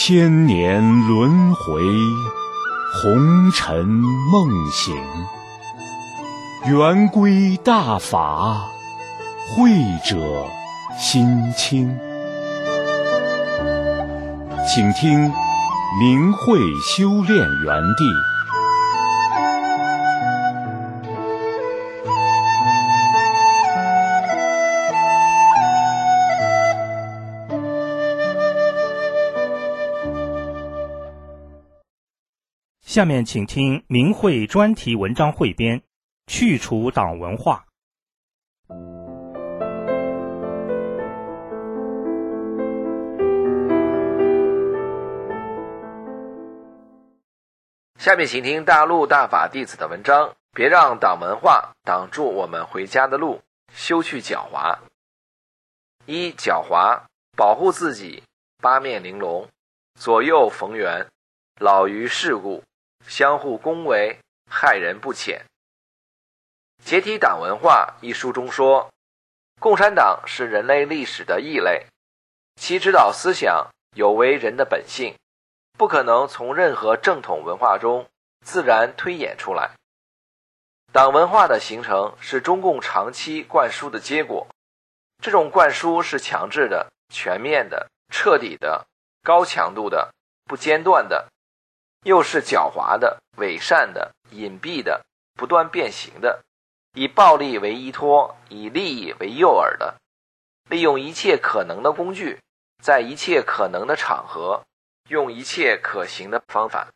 千年轮回，红尘梦醒，圆规大法，慧者心清。请听明慧修炼园地。 下面请听明慧专题文章汇编，去除党文化。 下面请听大陆大法弟子的文章，别让党文化挡住我们回家的路，修去狡猾。一、狡猾，保护自己，八面玲珑，左右逢源，老于世故，相互恭维，害人不浅。解体党文化一书中说，共产党是人类历史的异类，其指导思想有违人的本性，不可能从任何正统文化中自然推演出来。党文化的形成是中共长期灌输的结果，这种灌输是强制的、全面的、彻底的、高强度的、不间断的，又是狡猾的、伪善的、隐蔽的、不断变形的，以暴力为依托，以利益为诱饵的，利用一切可能的工具，在一切可能的场合，用一切可行的方法。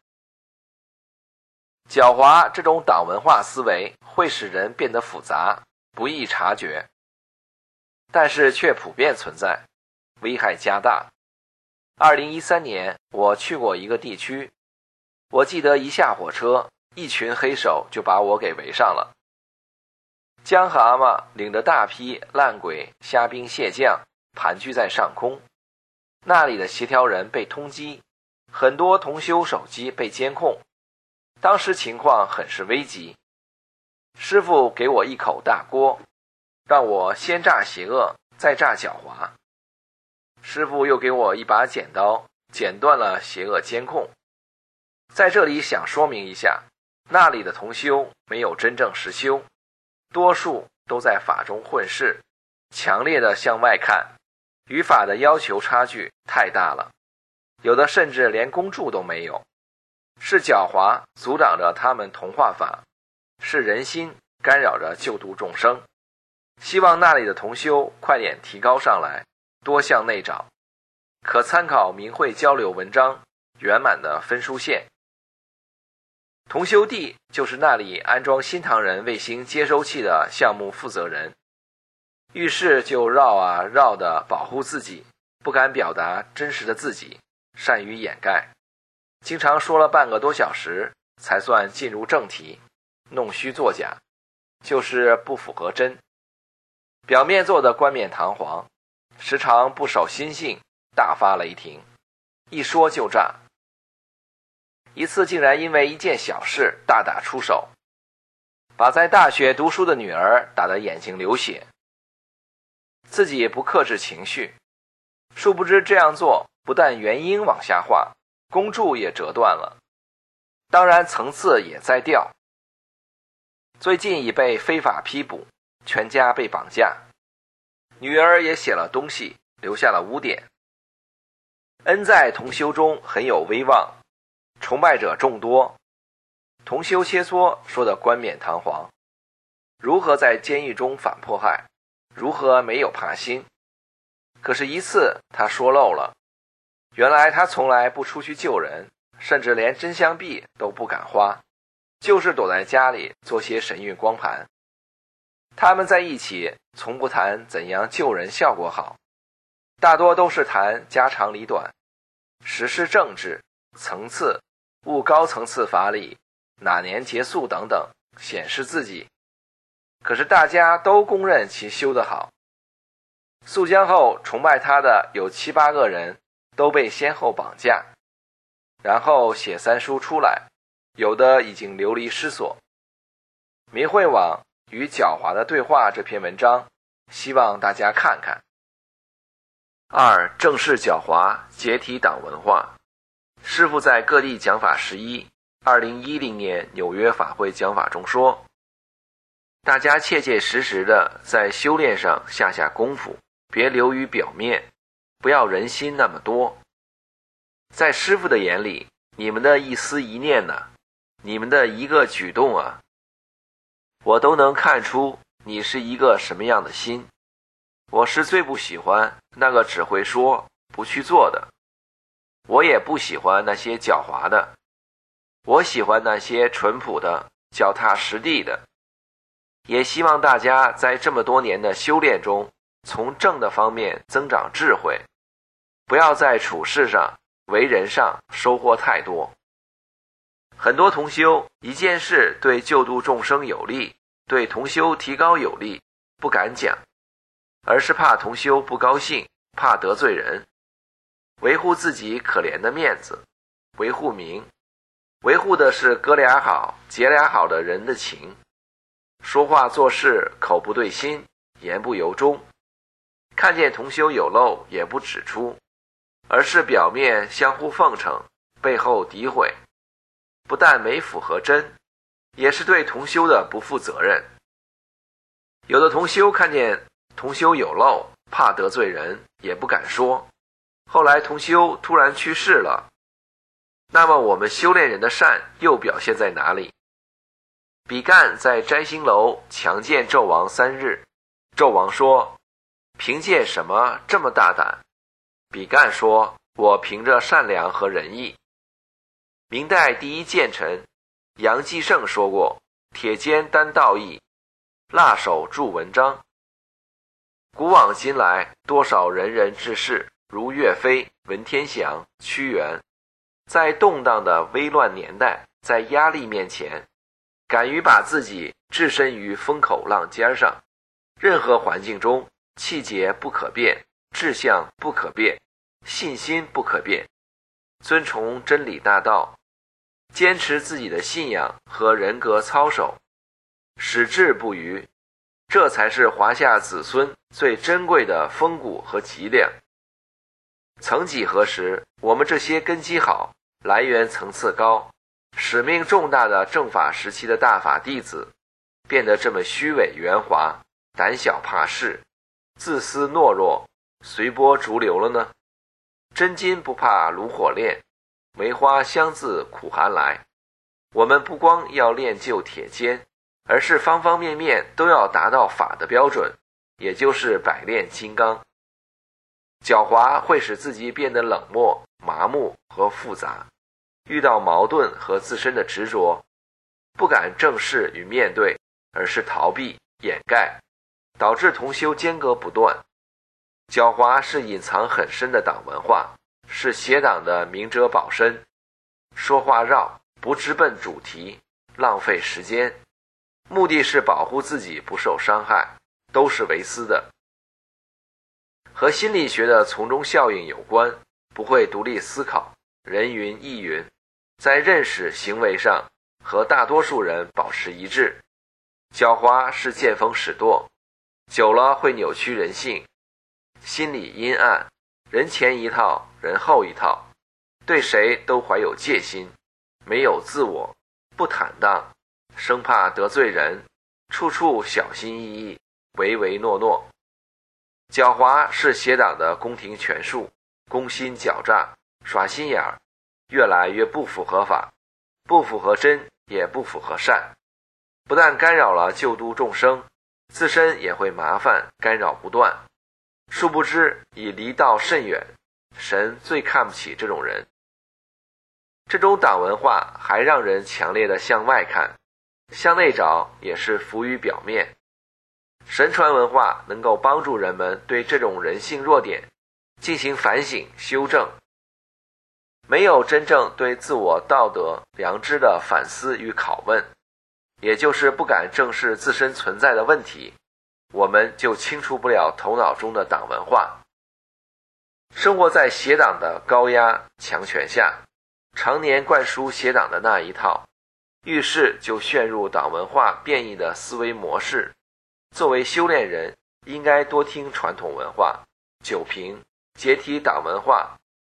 狡猾这种党文化思维会使人变得复杂，不易察觉，但是却普遍存在，危害加大。2013年我去过一个地区，我记得一下火车，一群黑手就把我给围上了。江蛤蟆领着大批烂鬼、虾兵蟹将盘踞在上空，那里的协调人被通缉，很多同修手机被监控，当时情况很是危急。师父给我一口大锅，让我先炸邪恶，再炸狡猾。师父又给我一把剪刀，剪断了邪恶监控。在这里想说明一下，那里的同修没有真正实修，多数都在法中混世，强烈的向外看，与法的要求差距太大了，有的甚至连恭祝都没有。是狡猾阻挡着他们同化法，是人心干扰着救度众生。希望那里的同修快点提高上来，多向内找，可参考明慧交流文章圆满的分书线。同修地就是那里安装新唐人卫星接收器的项目负责人，遇事就绕啊绕的保护自己，不敢表达真实的自己，善于掩盖，经常说了半个多小时才算进入正题，弄虚作假，就是不符合真。表面做的冠冕堂皇，时常不守心性，大发雷霆，一说就炸。一次竟然因为一件小事大打出手，把在大学读书的女儿打得眼睛流血，自己也不克制情绪，殊不知这样做不但原因往下滑，公柱也折断了，当然层次也在掉。最近已被非法批捕，全家被绑架，女儿也写了东西，留下了污点。恩在同修中很有威望，崇拜者众多，同修切磋说得冠冕堂皇，如何在监狱中反迫害，如何没有怕心。可是一次他说漏了，原来他从来不出去救人，甚至连真香币都不敢花，就是躲在家里做些神韵光盘。他们在一起从不谈怎样救人效果好，大多都是谈家长里短，实施政治、层次、悟高层次法理，哪年结束等等，显示自己。可是大家都公认其修得好。肃江后崇拜他的有7、8个人都被先后绑架，然后写3书出来，有的已经流离失所。明慧网与狡猾的对话这篇文章，希望大家看看。2. 正视狡猾，解体党文化。 师父在各地讲法112010年纽约法会讲法中说，大家切切实实的在修炼上下功夫，别流于表面，不要人心那么多。在师父的眼里，你们的一丝一念呢，你们的一个举动啊，我都能看出你是一个什么样的心。我是最不喜欢那个只会说不去做的，我也不喜欢那些狡猾的，我喜欢那些淳朴的、脚踏实地的。也希望大家在这么多年的修炼中，从正的方面增长智慧，不要在处事上、为人上收获太多。很多同修一件事对救度众生有利，对同修提高有利，不敢讲，而是怕同修不高兴，怕得罪人，维护自己可怜的面子，维护名，维护的是哥俩好姐俩好的人的情，说话做事口不对心，言不由衷，看见同修有漏也不指出，而是表面相互奉承，背后诋毁，不但没符合真，也是对同修的不负责任。有的同修看见同修有漏，怕得罪人，也不敢说，后来同修突然去世了，那么我们修炼人的善又表现在哪里？比干在摘星楼强见纣王3日，纣王说，凭借什么这么大胆？比干说，我凭着善良和仁义。明代第一谏臣杨继盛说过，铁肩担道义，辣手著文章。古往今来，多少仁人志士，如岳飞、文天祥、屈原，在动荡的危乱年代，在压力面前，敢于把自己置身于风口浪尖上，任何环境中，气节不可变，志向不可变，信心不可变，遵从真理大道，坚持自己的信仰和人格操守，矢志不渝，这才是华夏子孙最珍贵的风骨和脊梁。曾几何时，我们这些根基好、来源层次高、使命重大的正法时期的大法弟子，变得这么虚伪圆滑、胆小怕事、自私懦弱、随波逐流了呢？真金不怕炉火炼，梅花香自苦寒来。我们不光要练就铁肩，而是方方面面都要达到法的标准，也就是百炼金刚。狡猾会使自己变得冷漠、麻木和复杂，遇到矛盾和自身的执着，不敢正视与面对，而是逃避、掩盖，导致同修间隔不断。狡猾是隐藏很深的党文化，是邪党的明哲保身，说话绕，不直奔主题，浪费时间，目的是保护自己不受伤害，都是为私的。和心理学的从众效应有关，不会独立思考，人云亦云，在认识行为上和大多数人保持一致。狡猾是见风使舵，久了会扭曲人性，心理阴暗，人前一套，人后一套，对谁都怀有戒心，没有自我，不坦荡，生怕得罪人，处处小心翼翼，唯唯诺诺。狡猾是邪党的宫廷权术，攻心狡诈，耍心眼儿，越来越不符合法，不符合真，也不符合善，不但干扰了救度众生，自身也会麻烦干扰不断。殊不知已离道甚远，神最看不起这种人。这种党文化还让人强烈的向外看，向内找也是浮于表面。神传文化能够帮助人们对这种人性弱点进行反省修正。没有真正对自我道德良知的反思与拷问，也就是不敢正视自身存在的问题，我们就清除不了头脑中的党文化。生活在邪党的高压强权下，常年灌输邪党的那一套，遇事就陷入党文化变异的思维模式。作为修炼人，应该多听传统文化，久评解体党文化，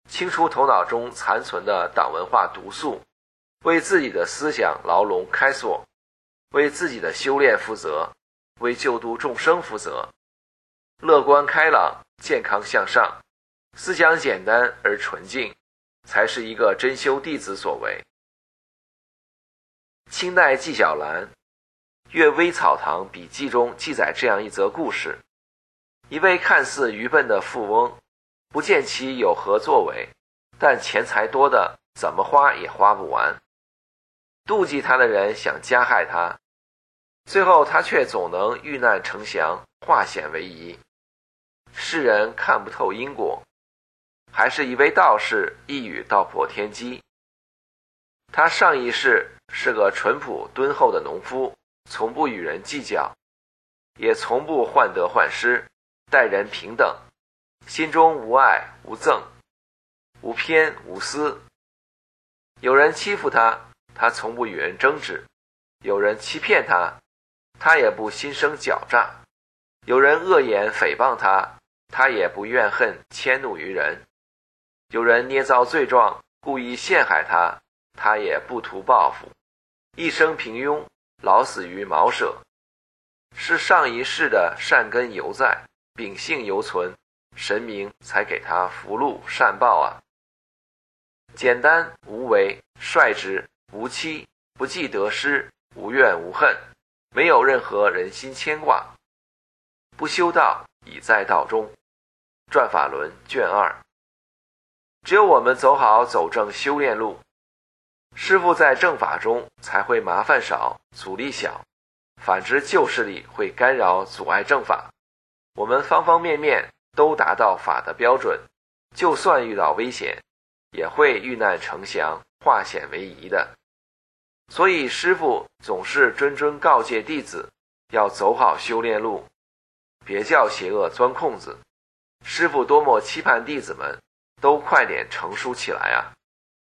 清除头脑中残存的党文化毒素，为自己的思想牢笼开锁，为自己的修炼负责，为救度众生负责。乐观开朗，健康向上，思想简单而纯净，才是一个真修弟子所为。清代纪晓岚《阅微草堂笔记》中记载这样一则故事：一位看似愚笨的富翁，不见其有何作为，但钱财多的怎么花也花不完。妒忌他的人想加害他，最后他却总能遇难成祥，化险为夷。世人看不透因果，还是一位道士一语道破天机。他上一世是个淳朴敦厚的农夫，从不与人计较，也从不患得患失，待人平等，心中无爱无憎，无偏无私。有人欺负他，他从不与人争执；有人欺骗他，他也不心生狡诈；有人恶言诽谤他，他也不怨恨迁怒于人；有人捏造罪状，故意陷害他，他也不图报复。一生平庸，老死于茅舍，是上一世的善根犹在，秉性犹存，神明才给他福禄善报啊。简单无为，率直无欺，不计得失，无怨无恨，没有任何人心牵挂。不修道，已在道中。转法轮卷2。只有我们走好走正修炼路，师父在正法中才会麻烦少，阻力小，反之旧势力会干扰阻碍正法。我们方方面面都达到法的标准，就算遇到危险，也会遇难成祥，化险为夷的。所以师父总是谆谆告诫弟子，要走好修炼路，别叫邪恶钻空子。师父多么期盼弟子们都快点成熟起来啊！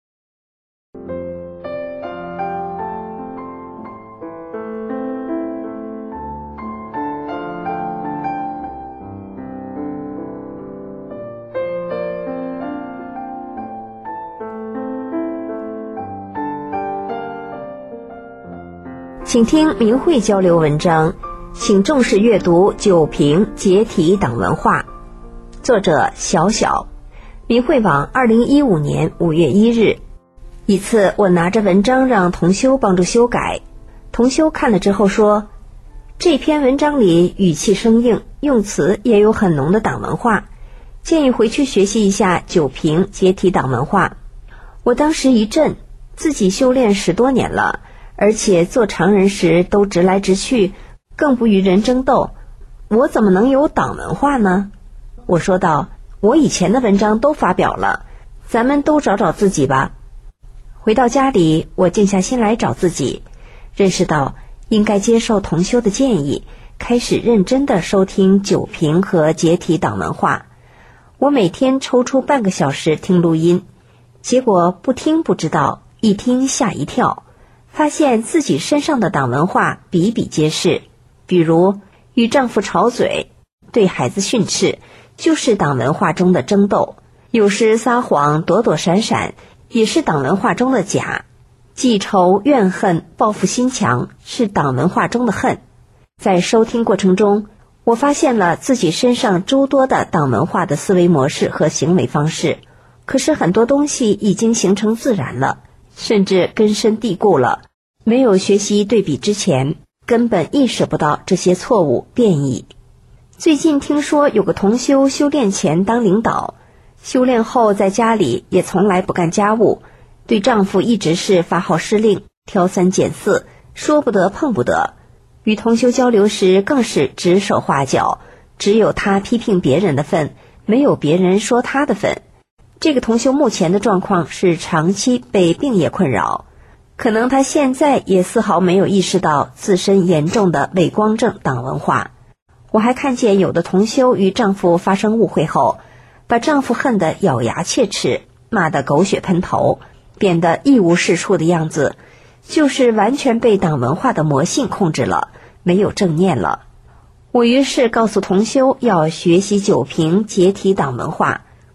请听明慧交流文章，请重视阅读九评解体党文化，作者小小，明慧网2015年5月1日。一次我拿着文章让同修帮助修改，同修看了之后说，这篇文章里语气生硬，用词也有很浓的党文化，建议回去学习一下九评解体党文化。我当时一震，自己修炼10多年了，而且做常人时都直来直去，更不与人争斗，我怎么能有党文化呢？我说道，我以前的文章都发表了，咱们都找找自己吧。回到家里，我静下心来找自己，认识到应该接受同修的建议，开始认真地收听九评和解体党文化。我每天抽出半个小时听录音，结果不听不知道，一听吓一跳，发现自己身上的党文化比比皆是。比如与丈夫吵嘴，对孩子训斥，就是党文化中的争斗；有时撒谎躲躲闪闪，也是党文化中的假；记仇怨恨报复心强，是党文化中的恨。在收听过程中，我发现了自己身上诸多的党文化的思维模式和行为方式，可是很多东西已经形成自然了，甚至根深蒂固了，没有学习对比之前，根本意识不到这些错误变异。最近听说有个同修修炼前当领导，修炼后在家里也从来不干家务，对丈夫一直是发号施令，挑三拣四，说不得碰不得。与同修交流时更是指手画脚，只有他批评别人的份，没有别人说他的份。这个同修目前的状况是长期被病业困扰，可能他现在也丝毫没有意识到自身严重的伪光正党文化。我还看见有的同修与丈夫发生误会后，把丈夫恨得咬牙切齿，骂得狗血喷头，变得一无是处的样子，就是完全被党文化的魔性控制了，没有正念了。我于是告诉同修要学习九评解体党文化，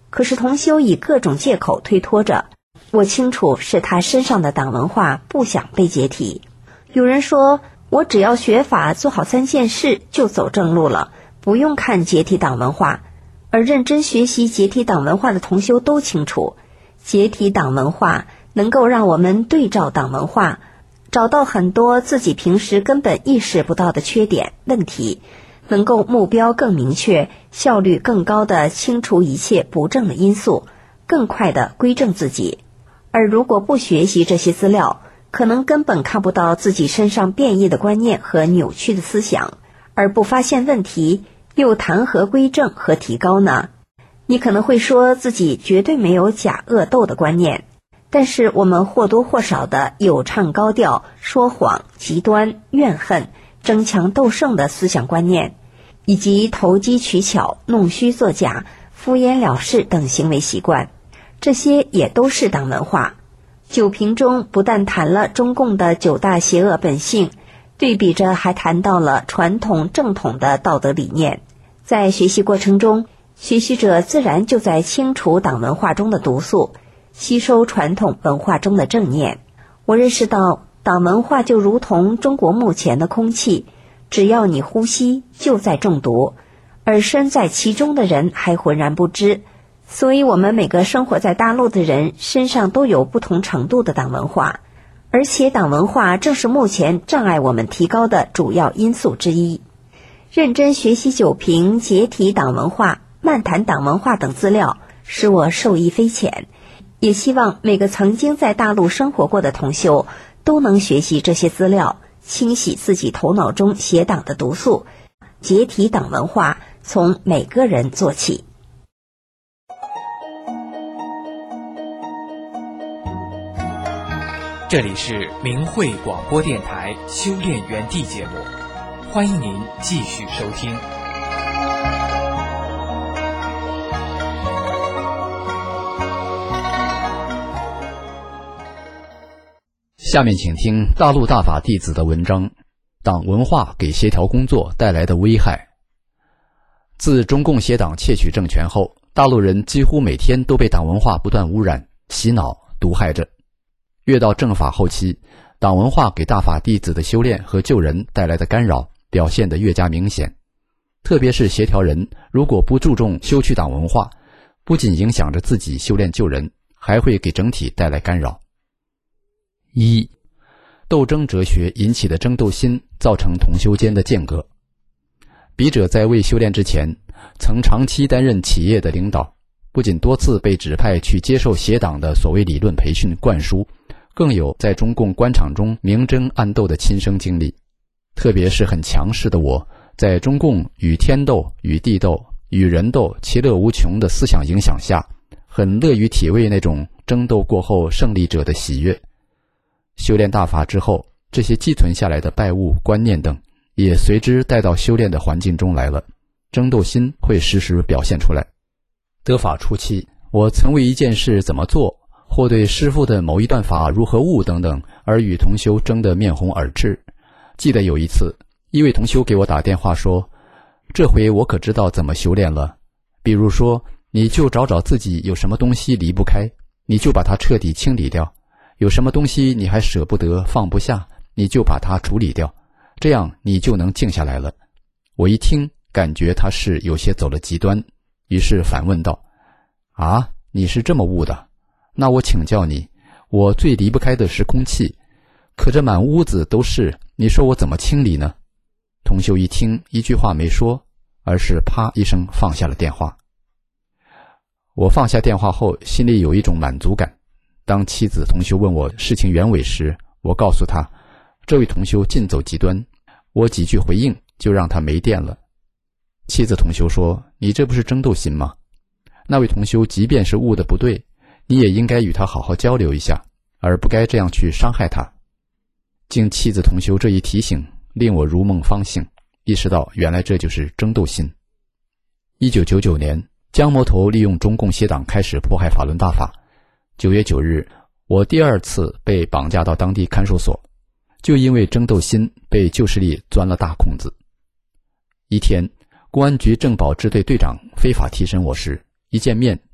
可是同修以各种借口推脱着，我清楚是他身上的党文化不想被解体。有人说，我只要学法做好3件事就走正路了，不用看解体党文化。而认真学习解体党文化的同修都清楚，解体党文化能够让我们对照党文化，找到很多自己平时根本意识不到的缺点问题，能够目标更明确、效率更高地清除一切不正的因素，更快地归正自己。而如果不学习这些资料，可能根本看不到自己身上变异的观念和扭曲的思想，而不发现问题，又谈何归正和提高呢？你可能会说自己绝对没有假恶斗的观念，但是我们或多或少的有唱高调、说谎、极端、怨恨、争强斗胜的思想观念，以及投机取巧、弄虚作假、敷衍了事等行为习惯，这些也都是党文化。九评中不但谈了中共的9大邪恶本性，对比着还谈到了传统正统的道德理念。在学习过程中，学习者自然就在清除党文化中的毒素，吸收传统文化中的正念。我认识到，党文化就如同中国目前的空气，只要你呼吸就在中毒，而身在其中的人还浑然不知。所以我们每个生活在大陆的人身上都有不同程度的党文化，而且党文化正是目前障碍我们提高的主要因素之一。认真学习九评、解体党文化、漫谈党文化等资料，使我受益匪浅。也希望每个曾经在大陆生活过的同修都能学习这些资料，清洗自己头脑中邪党的毒素，解体党文化从每个人做起。 这里是明慧广播电台修炼园地节目，欢迎您继续收听。 下面请听大陆大法弟子的文章：党文化给协调工作带来的危害。自中共邪党窃取政权后，大陆人几乎每天都被党文化不断污染、洗脑、毒害着。越到正法后期，党文化给大法弟子的修炼和救人带来的干扰表现得越加明显。特别是协调人如果不注重修去党文化，不仅影响着自己修炼救人，还会给整体带来干扰。1. 斗争哲学引起的争斗心造成同修间的间隔。笔者在未修炼之前，曾长期担任企业的领导，不仅多次被指派去接受邪党的所谓理论培训灌输，更有在中共官场中明争暗斗的亲身经历。特别是很强势的我，在中共与天斗、与地斗、与人斗其乐无穷的思想影响下，很乐于体味那种争斗过后胜利者的喜悦。修炼大法之后，这些积存下来的拜物、观念等也随之带到修炼的环境中来了，争斗心会时时表现出来。得法初期，我曾为一件事怎么做，或对师父的某一段法如何悟等等，而与同修争得面红耳赤。记得有一次，一位同修给我打电话说，这回我可知道怎么修炼了。比如说，你就找找自己有什么东西离不开，你就把它彻底清理掉；有什么东西你还舍不得放不下，你就把它处理掉，这样你就能静下来了。我一听，感觉他是有些走了极端，于是反问道，啊，你是这么悟的？那我请教你，我最离不开的是空气，可这满屋子都是，你说我怎么清理呢？同修一听，一句话没说，而是啪一声放下了电话。我放下电话后，心里有一种满足感。当妻子同修问我事情原委时，我告诉他，这位同修尽走极端，我几句回应就让他没电了。妻子同修说，你这不是争斗心吗？那位同修即便是悟的不对，你也应该与他好好交流一下，而不该这样去伤害他。经妻子同修这一提醒，令我如梦方醒，意识到原来这就是争斗心。1999年，江魔头利用中共邪党开始迫害法轮大法。9月9日，我第2次被绑架到当地看守所，就因为争斗心被旧势力钻了大空子。一天，公安局政保支队队长非法提审我时，一见面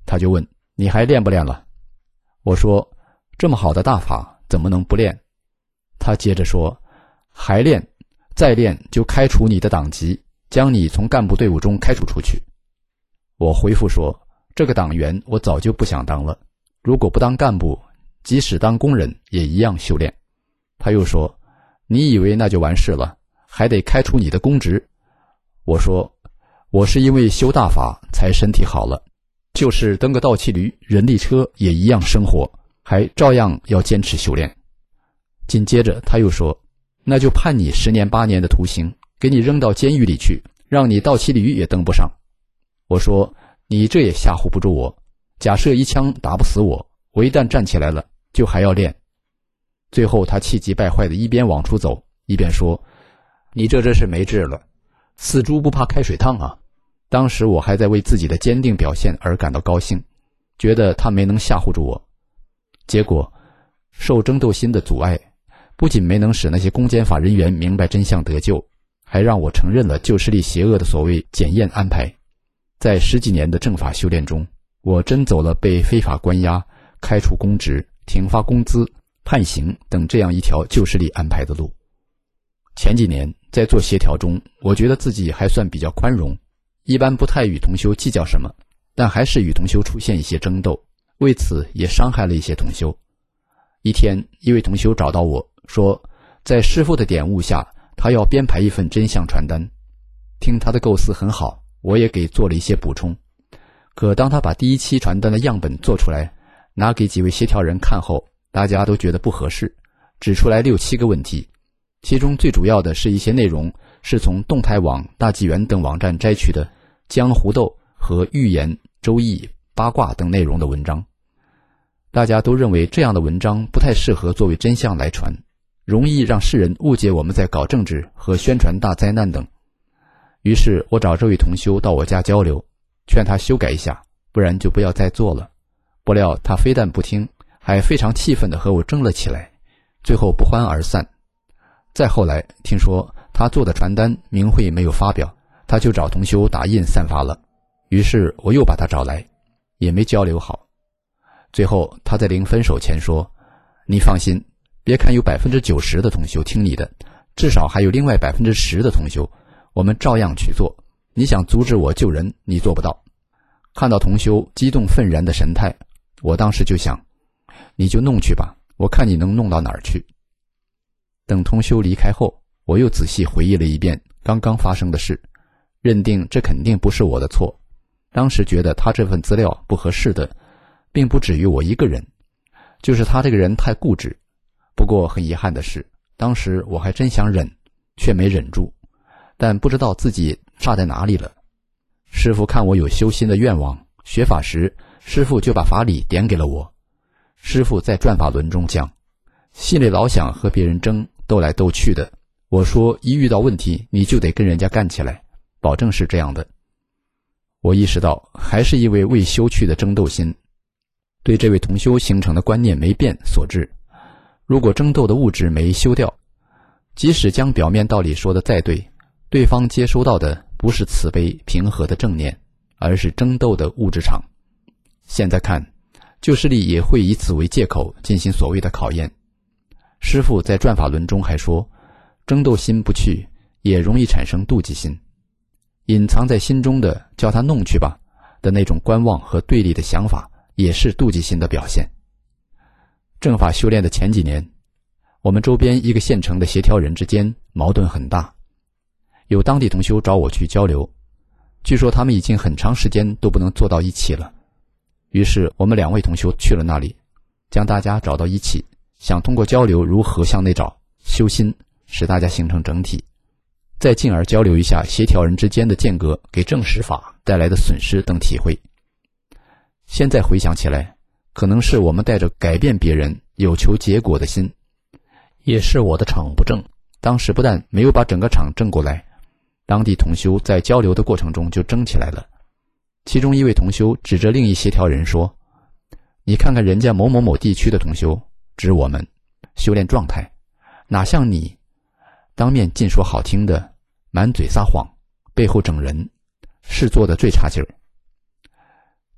他就问：你还练不练了？我说：这么好的大法怎么能不练？他接着说：还练，再练就开除你的党籍，将你从干部队伍中开除出去。我回复说：这个党员我早就不想当了，如果不当干部，即使当工人也一样修炼。他又说：你以为那就完事了，还得开除你的公职？我说：我是因为修大法才身体好了，就是蹬个倒骑驴、人力车也一样生活，还照样要坚持修炼。紧接着他又说：那就判你10年8年的徒刑，给你扔到监狱里去，让你倒骑驴也蹬不上。我说：你这也吓唬不住我，假设一枪打不死我，我一旦站起来了就还要练。最后他气急败坏的一边往出走，一边说：你这真是没治了，死猪不怕开水烫啊。当时我还在为自己的坚定表现而感到高兴，觉得他没能吓唬住我。结果受争斗心的阻碍，不仅没能使那些公检法人员明白真相得救，还让我承认了旧势力邪恶的所谓检验安排。在10几年的正法修炼中，我真走了被非法关押、开除公职、停发工资、判刑等这样一条旧势力安排的路。前几年在做协调中，我觉得自己还算比较宽容，一般不太与同修计较什么，但还是与同修出现一些争斗，为此也伤害了一些同修。一天，一位同修找到我说，在师父的点悟下，他要编排一份真相传单。听他的构思很好，我也给做了一些补充。可当他把第1期传单的样本做出来，拿给几位协调人看后，大家都觉得不合适，指出来6、7个问题。其中最主要的是一些内容是从动态网、大纪元等网站摘取的江湖斗和寓言、周易、八卦等内容的文章。大家都认为这样的文章不太适合作为真相来传，容易让世人误解我们在搞政治和宣传大灾难等。于是我找这位同修到我家交流，劝他修改一下，不然就不要再做了。不料他非但不听，还非常气愤地和我争了起来，最后不欢而散。再后来听说他做的传单明会没有发表，他就找同修打印散发了。于是我又把他找来，也没交流好。最后他在临分手前说，你放心，别看有90%的同修听你的，至少还有另外10%的同修，我们照样去做。你想阻止我救人，你做不到。看到同修激动愤然的神态，我当时就想，你就弄去吧，我看你能弄到哪儿去。等同修离开后，我又仔细回忆了一遍刚刚发生的事，认定这肯定不是我的错。当时觉得他这份资料不合适的并不止于我一个人，就是他这个人太固执。不过很遗憾的是，当时我还真想忍，却没忍住，但不知道自己差在哪里了。师父看我有修心的愿望，学法时师父就把法理点给了我。师父在转法轮中讲，心里老想和别人争，斗来斗去的，我说一遇到问题你就得跟人家干起来，保证是这样的。我意识到还是因为未修去的争斗心，对这位同修形成的观念没变所致。如果争斗的物质没修掉，即使将表面道理说得再对，对方接收到的不是慈悲平和的正念，而是争斗的物质场。现在看，旧势力也会以此为借口进行所谓的考验。师父在转法轮中还说，争斗心不去，也容易产生妒忌心。隐藏在心中的叫他弄去吧的那种观望和对立的想法，也是妒忌心的表现。正法修炼的前几年，我们周边一个县城的协调人之间矛盾很大，有当地同修找我去交流，据说他们已经很长时间都不能坐到一起了。于是我们2位同修去了那里，将大家找到一起，想通过交流如何向内找修心，使大家形成整体，再进而交流一下协调人之间的间隔给正实法带来的损失等体会。现在回想起来，可能是我们带着改变别人有求结果的心，也是我的场不正，当时不但没有把整个场正过来，当地同修在交流的过程中就争起来了。其中一位同修指着另一协调人说，你看看人家某某某地区的同修，指我们修炼状态哪像你，当面尽说好听的，满嘴撒谎，背后整人，是做的最差劲儿。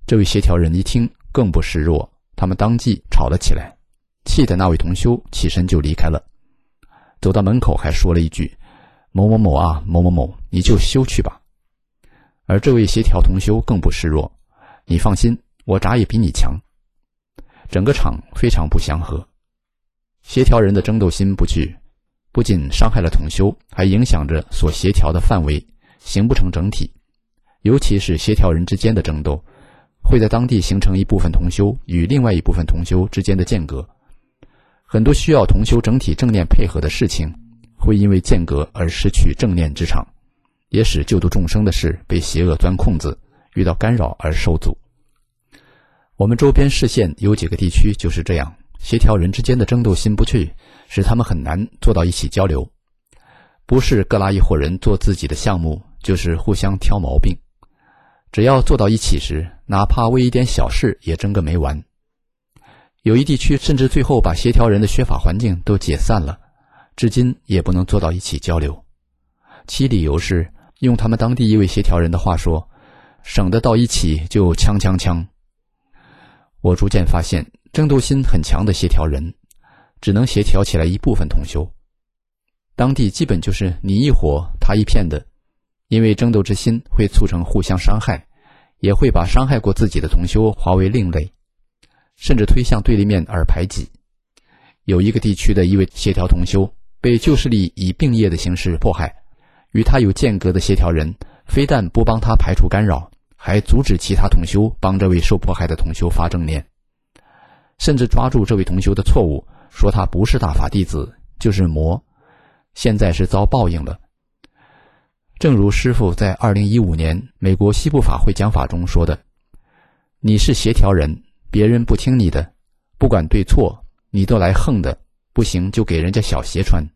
这位协调人一听更不示弱，他们当即吵了起来，气的那位同修起身就离开了，走到门口还说了一句：某某某啊，某某某，你就休去吧。而这位协调同修更不示弱，你放心，我闸也比你强。整个场非常不祥和，协调人的争斗心不去，不仅伤害了同修，还影响着所协调的范围，形不成整体。尤其是协调人之间的争斗，会在当地形成一部分同修与另外一部分同修之间的间隔。很多需要同修整体正念配合的事情，会因为间隔而失去正念之场，也使救度众生的事被邪恶钻空子，遇到干扰而受阻。我们周边市县有几个地区就是这样，协调人之间的争斗心不去，使他们很难坐到一起交流。不是各拉一伙人做自己的项目，就是互相挑毛病。只要坐到一起时，哪怕为一点小事也争个没完。有一地区甚至最后把协调人的学法环境都解散了，至今也不能坐到一起交流。其理由是，用他们当地一位协调人的话说，省得到一起就枪。我逐渐发现，争斗心很强的协调人只能协调起来一部分同修，当地基本就是你一伙他一片的，因为争斗之心会促成互相伤害，也会把伤害过自己的同修划为另类，甚至推向对立面而排挤。有一个地区的一位协调同修被旧势力以并业的形式迫害，与他有间隔的协调人非但不帮他排除干扰，还阻止其他同修帮这位受迫害的同修发正念，甚至抓住这位同修的错误，说他不是大法弟子，就是魔，现在是遭报应了。正如师父在2015年美国西部法会讲法中说的，你是协调人，别人不听你的，不管对错，你都来横的，不行就给人家小鞋穿。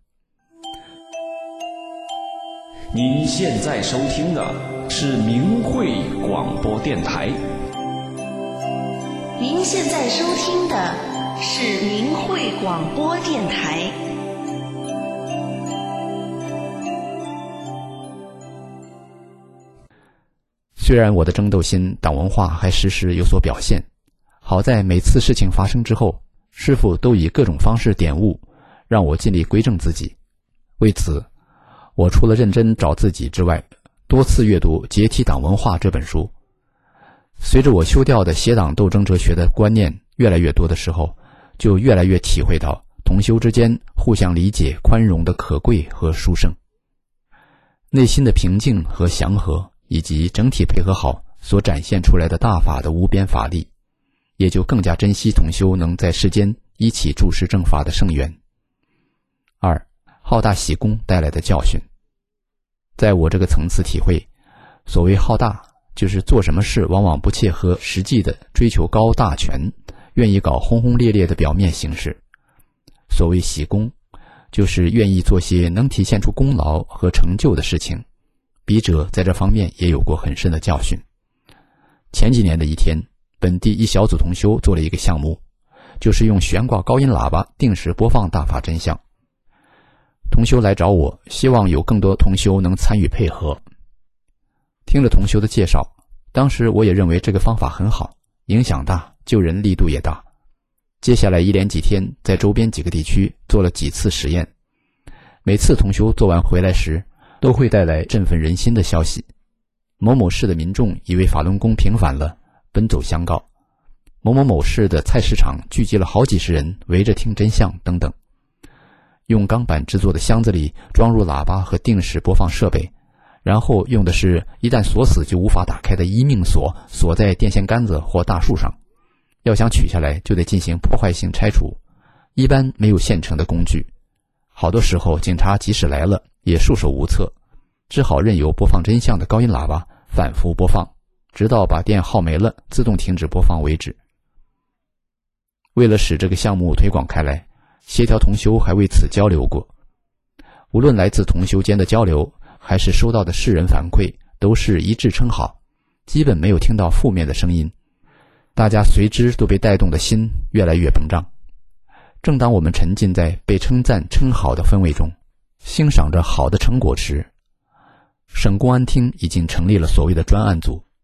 您现在收听的是明慧广播电台。 您现在收听的是明慧广播电台。 虽然我的争斗心党文化还时时有所表现，好在每次事情发生之后，师父都以各种方式点悟，让我尽力归正自己。为此，我除了认真找自己之外，多次阅读《解体党文化》这本书。随着我修掉的邪党斗争哲学的观念越来越多的时候，就越来越体会到同修之间互相理解宽容的可贵和殊胜。内心的平静和祥和，以及整体配合好所展现出来的大法的无边法力，也就更加珍惜同修能在世间一起注释正法的圣缘。二、好大喜功带来的教训。在我这个层次体会，所谓好大，就是做什么事往往不切合实际的追求高大全，愿意搞轰轰烈烈的表面形式。所谓喜功，就是愿意做些能体现出功劳和成就的事情。笔者在这方面也有过很深的教训。前几年的一天，本地一小组同修做了一个项目，就是用悬挂高音喇叭定时播放大法真相。同修来找我，希望有更多同修能参与配合。听了同修的介绍，当时我也认为这个方法很好，影响大，救人力度也大。接下来一连几天，在周边几个地区做了几次实验，每次同修做完回来时，都会带来振奋人心的消息。某某市的民众以为法轮功平反了，奔走相告。某某某市的菜市场聚集了好几十人围着听真相等等。用钢板制作的箱子里装入喇叭和定时播放设备，然后用的是一旦锁死就无法打开的一命锁，锁在电线杆子或大树上，要想取下来就得进行破坏性拆除，一般没有现成的工具，好多时候警察即使来了也束手无策，只好任由播放真相的高音喇叭反复播放，直到把电耗没了自动停止播放为止。为了使这个项目推广开来，协调同修还为此交流过。无论来自同修间的交流，还是收到的世人反馈，都是一致称好，基本没有听到负面的声音。大家随之都被带动的心越来越膨胀。正当我们沉浸在被称赞称好的氛围中，欣赏着好的成果时，省公安厅已经成立了所谓的专案组，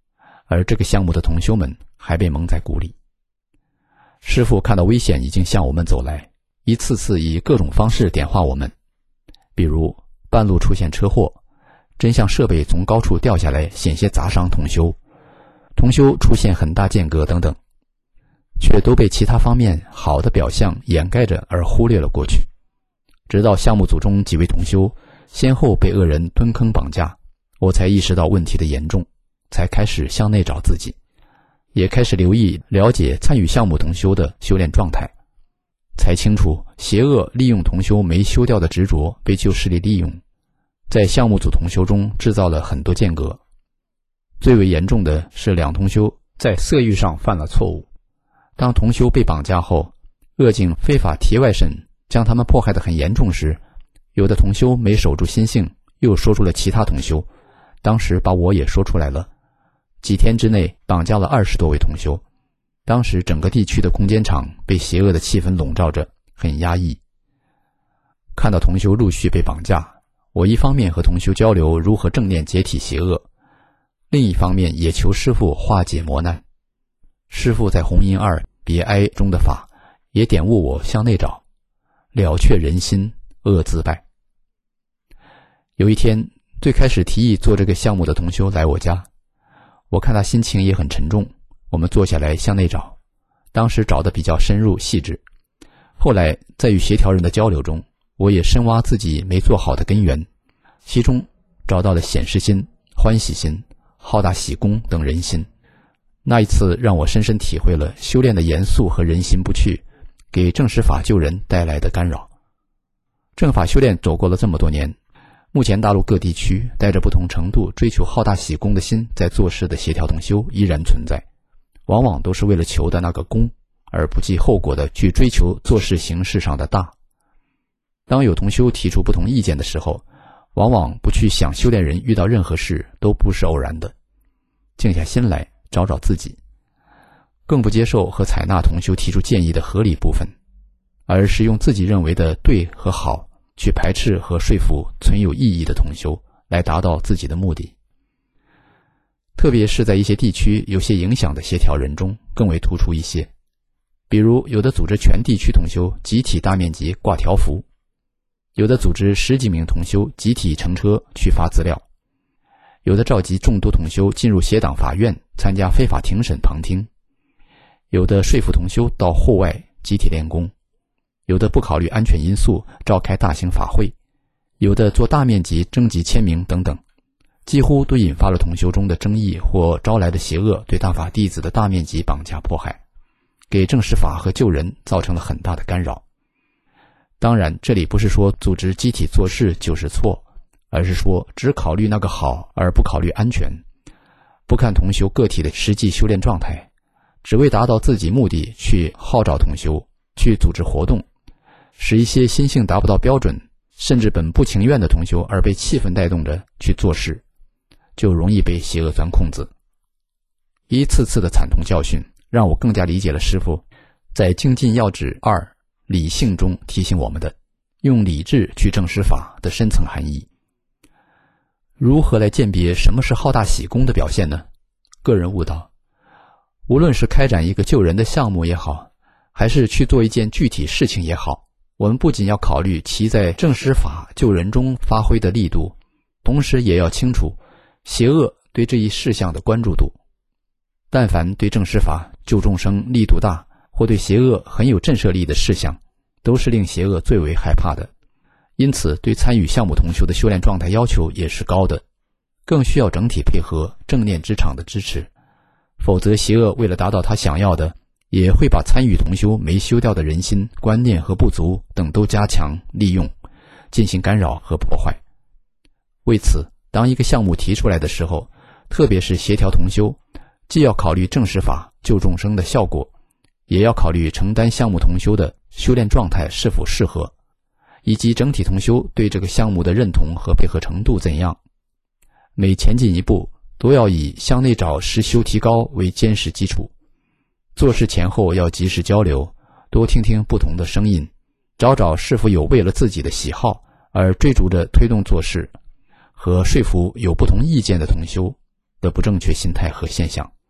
而这个项目的同修们还被蒙在鼓里。师父看到危险已经向我们走来，一次次以各种方式点化我们，比如半路出现车祸，真相设备从高处掉下来险些砸伤同修出现很大间隔等等，却都被其他方面好的表象掩盖着而忽略了过去。直到项目组中几位同修先后被恶人蹲坑绑架，我才意识到问题的严重，才开始向内找自己，也开始留意了解参与项目同修的修炼状态，才清楚邪恶利用同修没修掉的执着被旧势力利用，在项目组同修中制造了很多间隔。最为严重的是两同修在色欲上犯了错误，当同修被绑架后，恶境非法提外审将他们迫害得很严重时，有的同修没守住心性，又说出了其他同修，当时把我也说出来了。几天之内绑架了20多位同修，当时整个地区的空间场被邪恶的气氛笼罩着，很压抑。看到同修陆续被绑架，我一方面和同修交流如何正念解体邪恶，另一方面也求师父化解磨难。师父在红音2别哀中的法也点悟我向内找，了却人心，恶自败。有一天，最开始提议做这个项目的同修来我家，我看他心情也很沉重，我们坐下来向内找，当时找得比较深入细致。后来在与协调人的交流中，我也深挖自己没做好的根源，其中找到了显示心、欢喜心、好大喜功等人心。那一次让我深深体会了修炼的严肃和人心不去给正实法救人带来的干扰。正法修炼走过了这么多年，目前大陆各地区带着不同程度追求好大喜功的心在做事的协调同修依然存在，往往都是为了求的那个功，而不计后果的去追求做事形式上的大。当有同修提出不同意见的时候，往往不去想修炼人遇到任何事都不是偶然的，静下心来找找自己，更不接受和采纳同修提出建议的合理部分，而是用自己认为的对和好去排斥和说服存有意义的同修，来达到自己的目的。特别是在一些地区有些影响的协调人中更为突出一些，比如有的组织全地区同修集体大面积挂条幅，有的组织10几名同修集体乘车去发资料，有的召集众多同修进入协党法院参加非法庭审旁听，有的说服同修到户外集体练功，有的不考虑安全因素召开大型法会，有的做大面积征集签名等等，几乎都引发了同修中的争议或招来的邪恶对大法弟子的大面积绑架迫害，给正实法和救人造成了很大的干扰。当然，这里不是说组织集体做事就是错，而是说只考虑那个好而不考虑安全，不看同修个体的实际修炼状态，只为达到自己目的去号召同修去组织活动，使一些心性达不到标准甚至本不情愿的同修而被气氛带动着去做事，就容易被邪恶钻空子。一次次的惨痛教训让我更加理解了师父在精进要旨2理性中提醒我们的用理智去证实法的深层含义。如何来鉴别什么是好大喜功的表现呢？个人悟道，无论是开展一个救人的项目也好，还是去做一件具体事情也好，我们不仅要考虑其在证实法救人中发挥的力度，同时也要清楚邪恶对这一事项的关注度。但凡对证实法救众生力度大，或对邪恶很有震慑力的事项，都是令邪恶最为害怕的。因此对参与项目同修的修炼状态要求也是高的，更需要整体配合正念职场的支持，否则邪恶为了达到他想要的，也会把参与同修没修掉的人心、观念和不足等都加强利用，进行干扰和破坏。为此，当一个项目提出来的时候，特别是协调同修，既要考虑正实法救众生的效果，也要考虑承担项目同修的修炼状态是否适合，以及整体同修对这个项目的认同和配合程度怎样。每前进一步，都要以向内找实修提高为坚实基础。做事前后要及时交流，多听听不同的声音，找找是否有为了自己的喜好而追逐着推动做事，和说服有不同意见的同修的不正确心态和现象。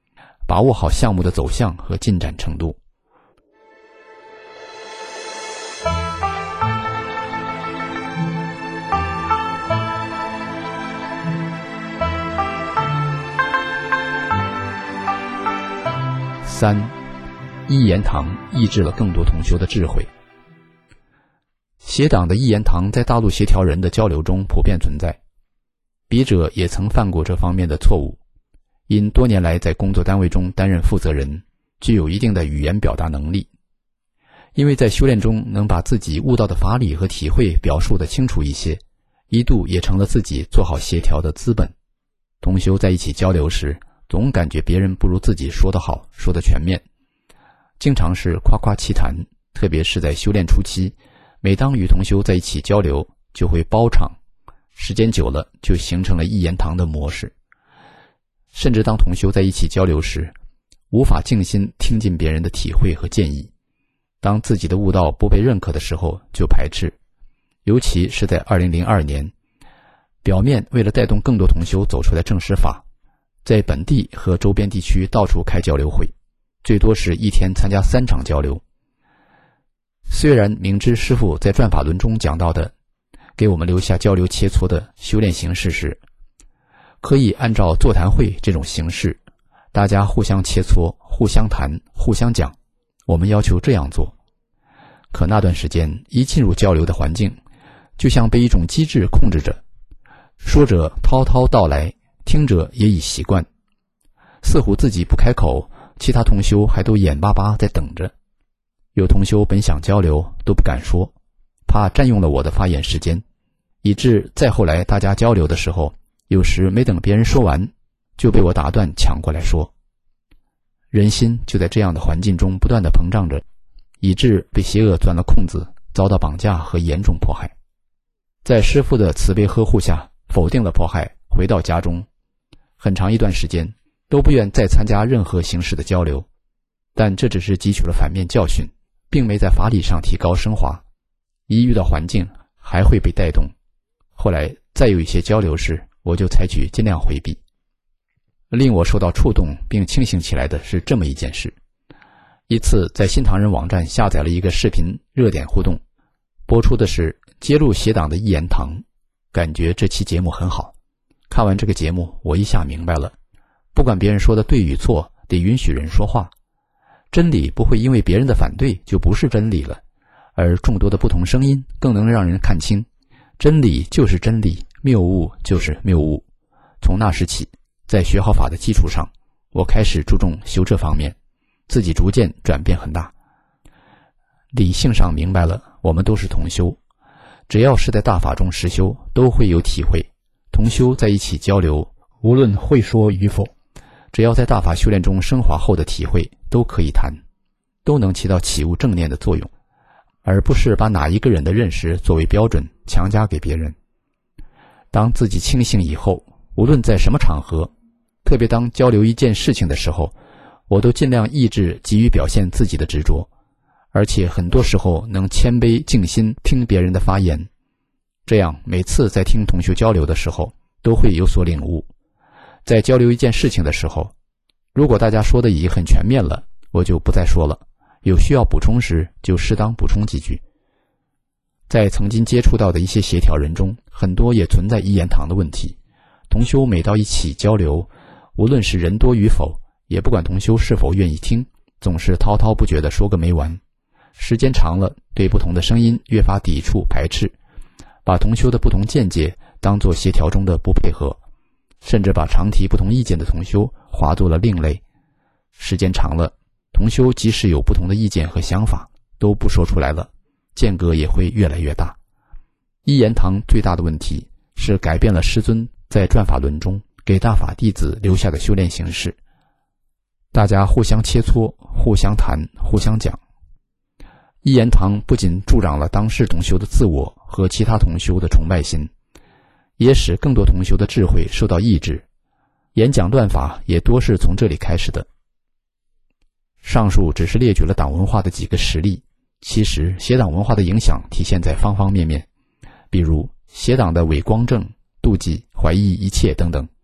把握好项目的走向和进展程度。3. 一言堂抑制了更多同修的智慧。协党的一言堂在大陆协调人的交流中普遍存在，笔者也曾犯过这方面的错误，因多年来在工作单位中担任负责人，具有一定的语言表达能力。因为在修炼中能把自己悟到的法理和体会表述得清楚一些，一度也成了自己做好协调的资本。同修在一起交流时，总感觉别人不如自己说得好，说得全面，经常是夸夸其谈，特别是在修炼初期，每当与同修在一起交流，就会包场，时间久了就形成了一言堂的模式。甚至当同修在一起交流时，无法静心听进别人的体会和建议，当自己的悟道不被认可的时候就排斥。尤其是在2002年，表面为了带动更多同修走出来正视法，在本地和周边地区到处开交流会，最多是一天参加3场交流。虽然明知师父在转法轮中讲到的给我们留下交流切磋的修炼形式时，可以按照座谈会这种形式，大家互相切磋，互相谈，互相讲，我们要求这样做。可那段时间一进入交流的环境，就像被一种机制控制着，说者滔滔道来，听者也已习惯，似乎自己不开口，其他同修还都眼巴巴在等着。有同修本想交流都不敢说，怕占用了我的发言时间，以致再后来大家交流的时候，有时没等别人说完，就被我打断抢过来说。人心就在这样的环境中不断地膨胀着，以致被邪恶钻了空子，遭到绑架和严重迫害。在师父的慈悲呵护下，否定了迫害，回到家中，很长一段时间都不愿再参加任何形式的交流，但这只是汲取了反面教训，并没在法理上提高升华，一遇到环境还会被带动。后来再有一些交流时，我就采取尽量回避。令我受到触动并清醒起来的是这么一件事。一次在新唐人网站下载了一个视频热点互动，播出的是揭露邪党的一言堂，感觉这期节目很好。看完这个节目，我一下明白了，不管别人说的对与错，得允许人说话。真理不会因为别人的反对就不是真理了，而众多的不同声音更能让人看清，真理就是真理，谬误就是谬误。从那时起，在学好法的基础上，我开始注重修这方面，自己逐渐转变很大。理性上明白了，我们都是同修，只要是在大法中实修，都会有体会。同修在一起交流，无论会说与否，只要在大法修炼中升华后的体会都可以谈，都能起到启悟正念的作用，而不是把哪一个人的认识作为标准强加给别人。当自己清醒以后，无论在什么场合，特别当交流一件事情的时候，我都尽量抑制急于表现自己的执着，而且很多时候能谦卑静心听别人的发言，这样每次在听同修交流的时候都会有所领悟。在交流一件事情的时候，如果大家说的已很全面了，我就不再说了，有需要补充时就适当补充几句。在曾经接触到的一些协调人中，很多也存在一言堂的问题。同修每到一起交流，无论是人多与否，也不管同修是否愿意听，总是滔滔不绝地说个没完。时间长了，对不同的声音越发抵触排斥，把同修的不同见解当作协调中的不配合，甚至把常提不同意见的同修划作了另类。时间长了，同修即使有不同的意见和想法，都不说出来了，间隔也会越来越大。一言堂最大的问题是改变了师尊在转法轮中给大法弟子留下的修炼形式，大家互相切磋，互相谈，互相讲。一言堂不仅助长了当世同修的自我和其他同修的崇拜心，也使更多同修的智慧受到抑制，演讲断法也多是从这里开始的。上述只是列举了党文化的几个实例，其实邪党文化的影响体现在方方面面，比如邪党的伪光正、妒忌、怀疑一切等等，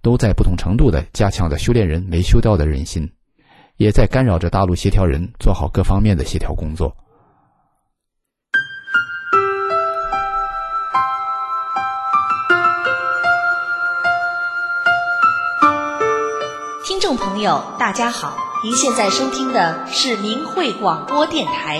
都在不同程度地加强着修炼人没修掉的忍心，也在干扰着大陆协调人做好各方面的协调工作。 听众朋友，大家好，您现在收听的是明慧广播电台。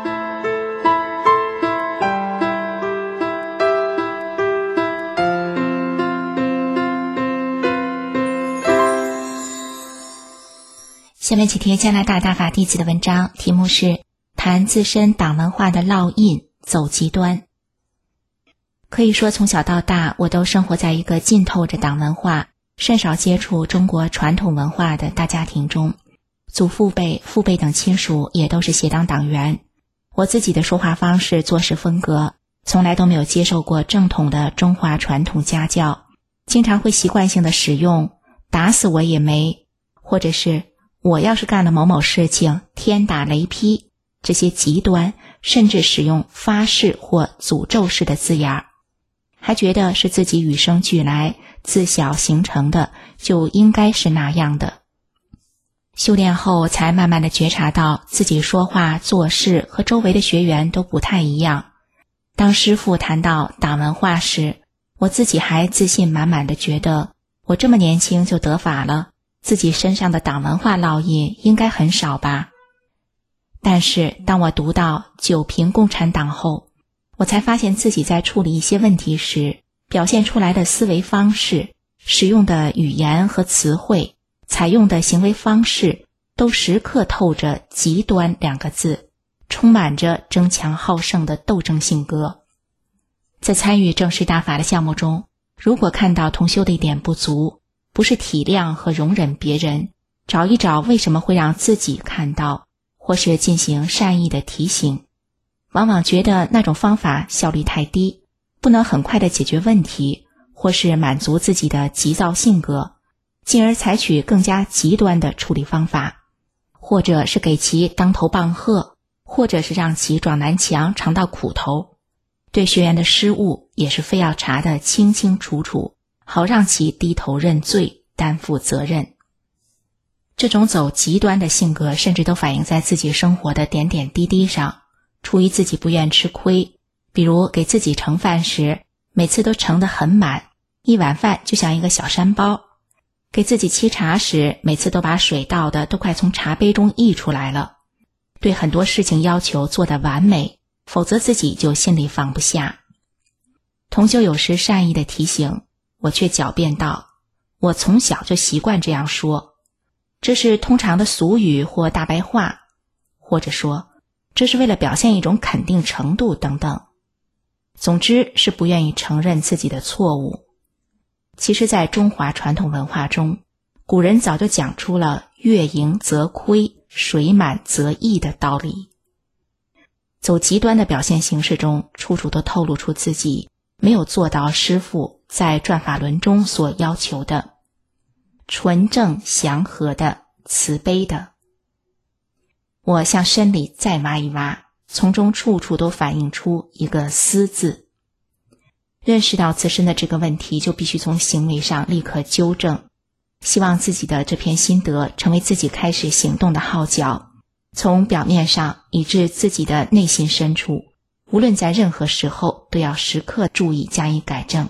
下面请听加拿大大法弟子的文章，题目是谈自身党文化的烙印，走极端。可以说从小到大，我都生活在一个浸透着党文化，甚少接触中国传统文化的大家庭中，祖父辈、父辈等亲属也都是协党党员。我自己的说话方式、做事风格，从来都没有接受过正统的中华传统家教，经常会习惯性的使用打死我也没，或者是我要是干了某某事情，天打雷劈，这些极端，甚至使用发誓或诅咒式的字眼，还觉得是自己与生俱来自小形成的，就应该是那样的。修炼后才慢慢的觉察到自己说话做事和周围的学员都不太一样。当师父谈到党文化时，我自己还自信满满的觉得我这么年轻就得法了，自己身上的党文化烙印应该很少吧。但是当我读到九评共产党后，我才发现自己在处理一些问题时，表现出来的思维方式、使用的语言和词汇、采用的行为方式，都时刻透着极端两个字，充满着争强好胜的斗争性格。在参与正式大法的项目中，如果看到同修的一点不足，不是体谅和容忍别人，找一找为什么会让自己看到，或是进行善意的提醒，往往觉得那种方法效率太低，不能很快的解决问题，或是满足自己的急躁性格，进而采取更加极端的处理方法，或者是给其当头棒喝，或者是让其撞南墙尝到苦头。对学员的失误也是非要查得清清楚楚，好让其低头认罪，担负责任。这种走极端的性格甚至都反映在自己生活的点点滴滴上。出于自己不愿吃亏，比如给自己盛饭时，每次都盛得很满，一碗饭就像一个小山包；给自己沏茶时，每次都把水倒的都快从茶杯中溢出来了。对很多事情要求做得完美，否则自己就心里放不下。同修有时善意的提醒，我却狡辩道，我从小就习惯这样说，这是通常的俗语或大白话，或者说这是为了表现一种肯定程度等等。总之是不愿意承认自己的错误。其实在中华传统文化中，古人早就讲出了月盈则亏，水满则溢的道理。走极端的表现形式中，处处都透露出自己没有做到师父在转法轮中所要求的纯正祥和的慈悲的。我向深里再挖一挖，从中处处都反映出一个思字。认识到自身的这个问题，就必须从行为上立刻纠正。希望自己的这篇心得成为自己开始行动的号角，从表面上以至自己的内心深处，无论在任何时候都要时刻注意加以改正。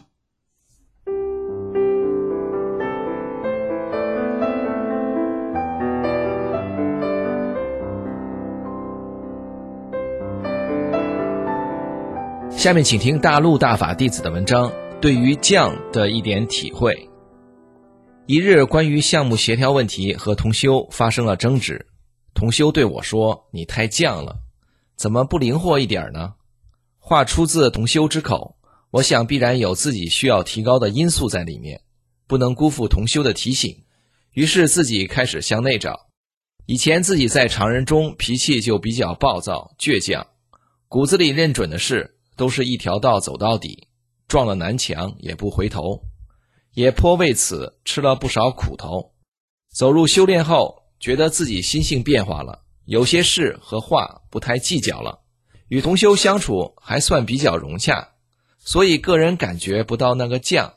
下面请听大陆大法弟子的文章，对于降的一点体会。一日，关于项目协调问题和同修发生了争执，同修对我说，你太犟了，怎么不灵活一点呢？话出自同修之口，我想必然有自己需要提高的因素在里面，不能辜负同修的提醒，于是自己开始向内找。以前自己在常人中脾气就比较暴躁倔强，骨子里认准的事都是一条道走到底，撞了南墙也不回头，也颇为此吃了不少苦头。走入修炼后，觉得自己心性变化了，有些事和话不太计较了，与同修相处还算比较融洽，所以个人感觉不到那个犟，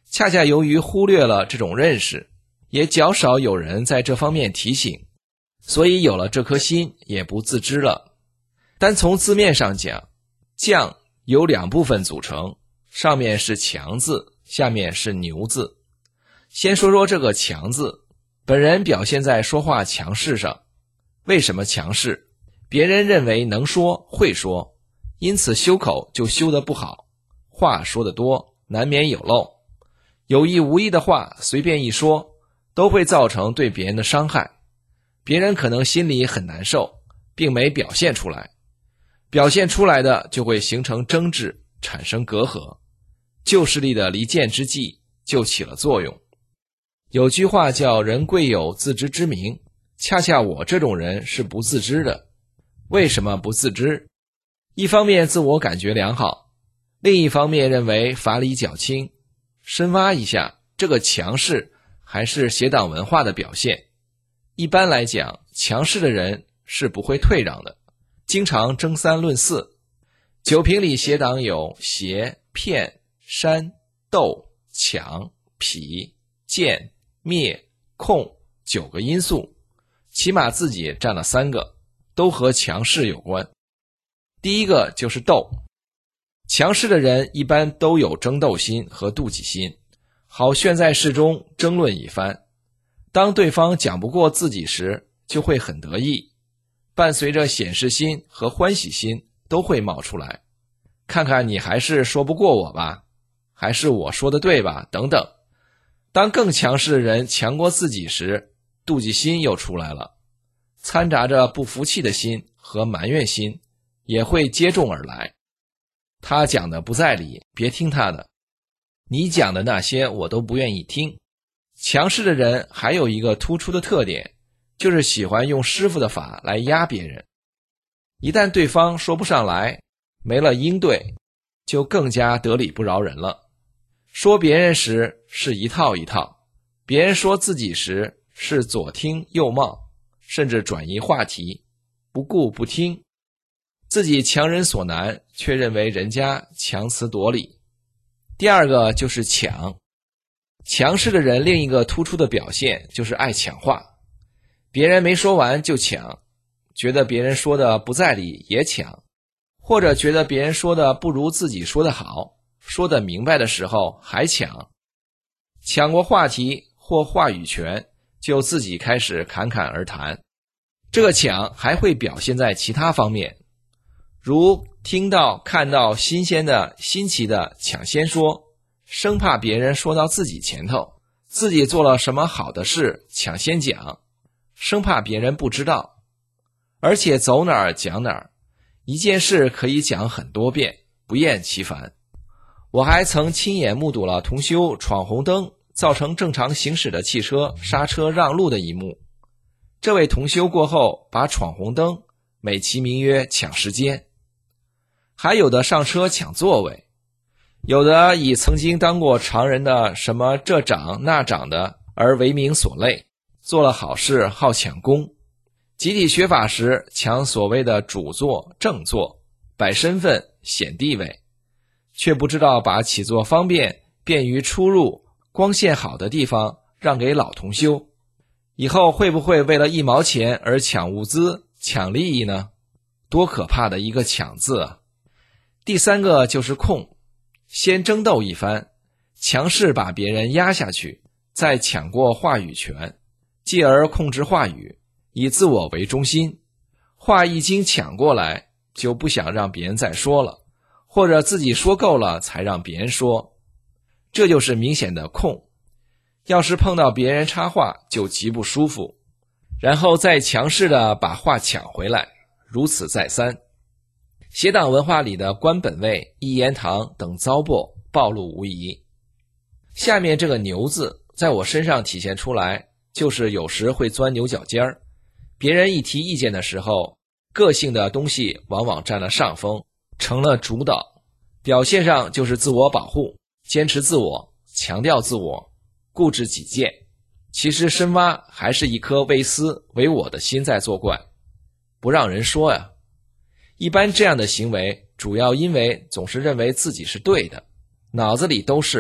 恰恰由于忽略了这种认识，也较少有人在这方面提醒，所以有了这颗心也不自知了。单从字面上讲，将由两部分组成，上面是强字，下面是牛字。先说说这个强字，本人表现在说话强势上。为什么强势？别人认为能说会说，因此修口就修得不好，话说得多，难免有漏，有意无意的话随便一说，都会造成对别人的伤害。别人可能心里很难受，并没表现出来，表现出来的就会形成争执，产生隔阂，旧势力的离间之计就起了作用。有句话叫人贵有自知之明，恰恰我这种人是不自知的。为什么不自知？一方面自我感觉良好，另一方面认为法理较轻。深挖一下，这个强势还是邪党文化的表现。一般来讲，强势的人是不会退让的，经常争三论四。九评里邪党有邪、骗、煽、斗、抢、痞、贱、灭、控9个因素，起码自己占了3个，都和强势有关。第一个就是斗。强势的人一般都有争斗心和妒忌心，好炫在事中争论一番。当对方讲不过自己时，就会很得意，伴随着显示心和欢喜心都会冒出来。看看你还是说不过我吧，还是我说的对吧，等等。当更强势的人强过自己时，妒忌心又出来了，掺杂着不服气的心和埋怨心也会接踵而来。他讲的不在理，别听他的，你讲的那些我都不愿意听。强势的人还有一个突出的特点，就是喜欢用师傅的法来压别人。一旦对方说不上来，没了应对，就更加得理不饶人了。说别人时是一套一套，别人说自己时是左听右冒，甚至转移话题，不顾不听。自己强人所难，却认为人家强词夺理。第二个就是抢。强势的人另一个突出的表现就是爱抢话，别人没说完就抢，觉得别人说的不在理也抢，或者觉得别人说的不如自己说的好，说得明白的时候还抢。抢过话题或话语权，就自己开始侃侃而谈。这个抢还会表现在其他方面，如听到看到新鲜的新奇的抢先说，生怕别人说到自己前头，自己做了什么好的事抢先讲，生怕别人不知道。而且走哪儿讲哪儿，一件事可以讲很多遍，不厌其烦。我还曾亲眼目睹了同修闯红灯，造成正常行驶的汽车刹车让路的一幕。这位同修过后把闯红灯美其名曰抢时间，还有的上车抢座位，有的以曾经当过常人的什么这长那长的而为名所累，做了好事好抢功。集体学法时抢所谓的主座正座，摆身份显地位，却不知道把起坐方便便于出入光线好的地方让给老同修。以后会不会为了1毛钱而抢物资抢利益呢？多可怕的一个抢字啊！第三个就是控。先争斗一番，强势把别人压下去，再抢过话语权，继而控制话语，以自我为中心。话一经抢过来，就不想让别人再说了，或者自己说够了才让别人说，这就是明显的控。要是碰到别人插话，就极不舒服，然后再强势的把话抢回来，如此再三。邪党文化里的官本位、一言堂等糟粕暴露无遗。下面这个牛字在我身上体现出来，就是有时会钻牛角尖儿。别人一提意见的时候，个性的东西往往占了上风，成了主导，表现上就是自我保护，坚持自我，强调自我，固执己见。其实深挖还是一颗为私为我的心在作怪，不让人说呀。一般这样的行为主要因为总是认为自己是对的，脑子里都是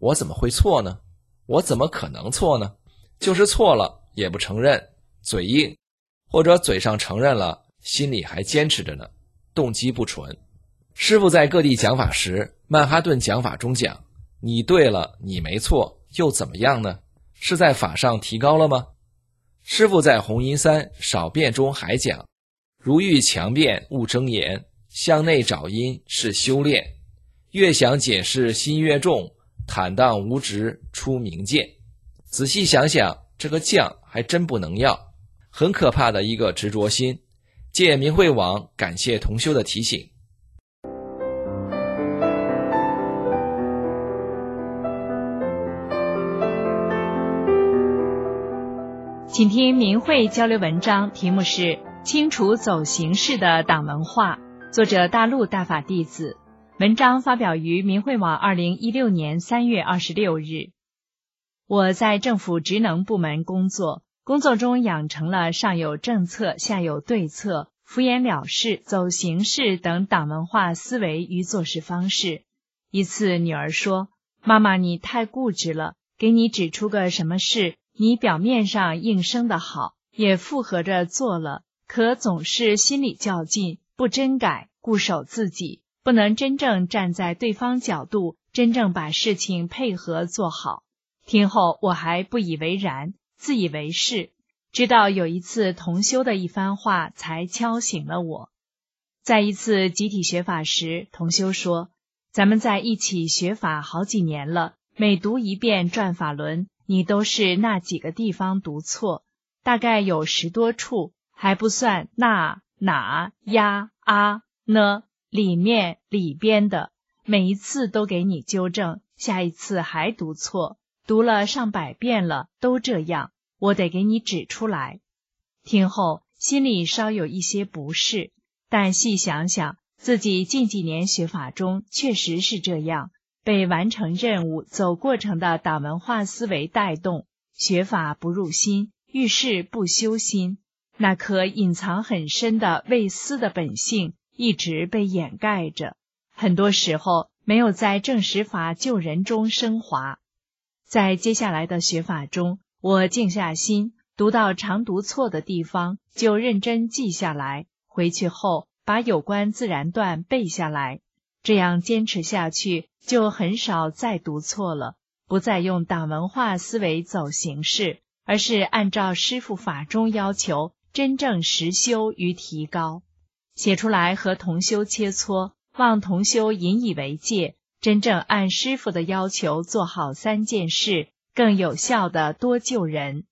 我怎么会错呢？我怎么可能错呢？就是错了也不承认，嘴硬，或者嘴上承认了，心里还坚持着呢，动机不纯。师父在各地讲法时，曼哈顿讲法中讲，你对了，你没错，又怎么样呢？是在法上提高了吗？师父在弘阴三少辩中还讲，如欲强辩勿争言，向内找因是修炼，越想解释心越重，坦荡无执出明见。仔细想想，这个犟还真不能要，很可怕的一个执着心。借明慧网感谢同修的提醒。 请听明慧交流文章，题目是清除走形式的党文化，作者大陆大法弟子。文章发表于明慧网2016年3月26日。我在政府职能部门工作，工作中养成了上有政策下有对策、敷衍了事、走形式等党文化思维与做事方式。一次女儿说，妈妈你太固执了，给你指出个什么事，你表面上应声的好，也附和着做了，可总是心里较劲，不真改，固守自己，不能真正站在对方角度，真正把事情配合做好。听后我还不以为然，自以为是，直到有一次同修的一番话才敲醒了我。在一次集体学法时，同修说，咱们在一起学法好几年了，每读一遍转法轮，你都是那几个地方读错，大概有10多处，还不算那、哪、呀、啊、呢，里面里边的，每一次都给你纠正，下一次还读错，读了上100遍了，都这样，我得给你指出来。听后心里稍有一些不适，但细想想，自己近几年学法中确实是这样，被完成任务、走过程的党文化思维带动，学法不入心，遇事不修心，那颗隐藏很深的为私的本性一直被掩盖着，很多时候没有在正实法救人中升华。在接下来的学法中，我静下心，读到常读错的地方就认真记下来，回去后把有关自然段背下来，这样坚持下去，就很少再读错了，不再用党文化思维走形式，而是按照师父法中要求，真正实修与提高。写出来和同修切磋，望同修引以为戒，真正按师父的要求做好3件事，更有效地多救人。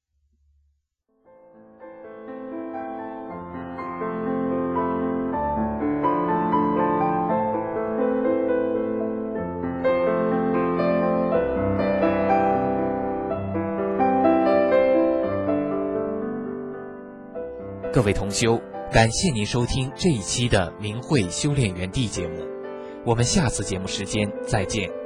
各位同修，感谢您收听这一期的明慧修炼园地节目，我们下次节目时间再见。